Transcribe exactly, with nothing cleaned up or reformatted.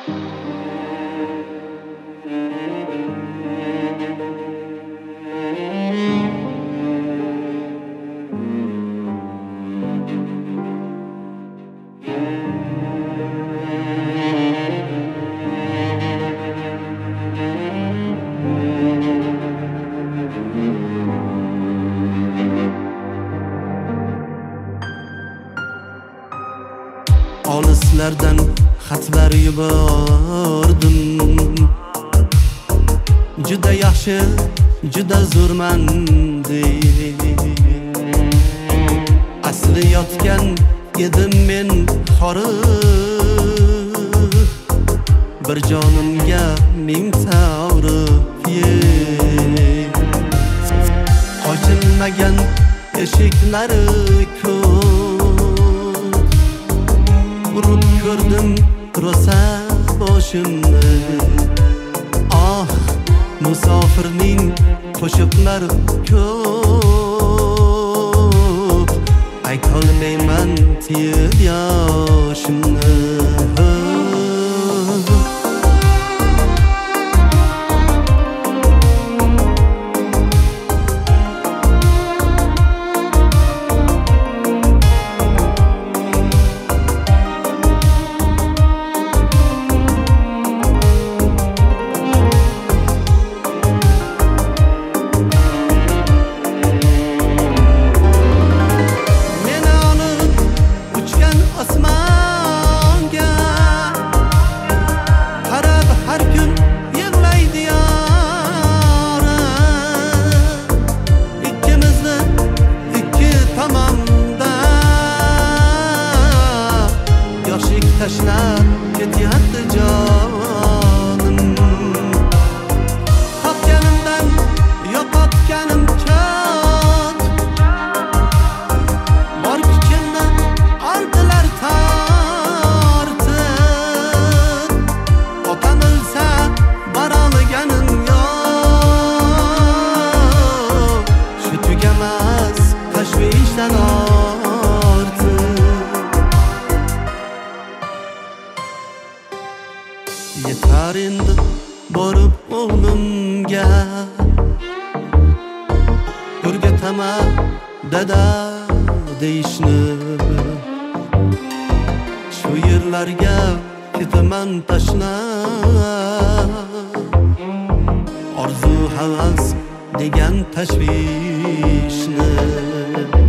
Olislardan xatlar yubordim. Juda yaxshi, juda zo'rman deb. Asli yotgan edim men horib, bir jonimga ming ta'rif yer. Ochilmagan eshiklari ko'p, urib ko'rdim rosa boshimni. Ah, musofirning qo'shiqlari ko'p, aytolmayman tiyib yoshimni. Tashlab ketyapti jonim, topganimdan yo'qotganim ko'p, bor kuchimni oldilar tortib. Otam o'lsa borolganim yo'q, shu tugamas tashvishdan yetar endi borib o'g'limga o'rgataman dada deyishni. Shu yerlarga ketaman tashlab, orzu havas degan tashvishni.